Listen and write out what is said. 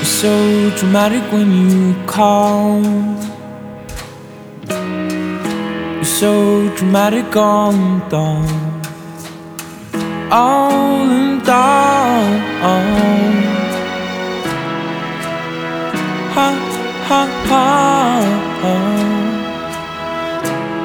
You're so dramatic when you call. You're so dramatic on the dawn. All in dawn.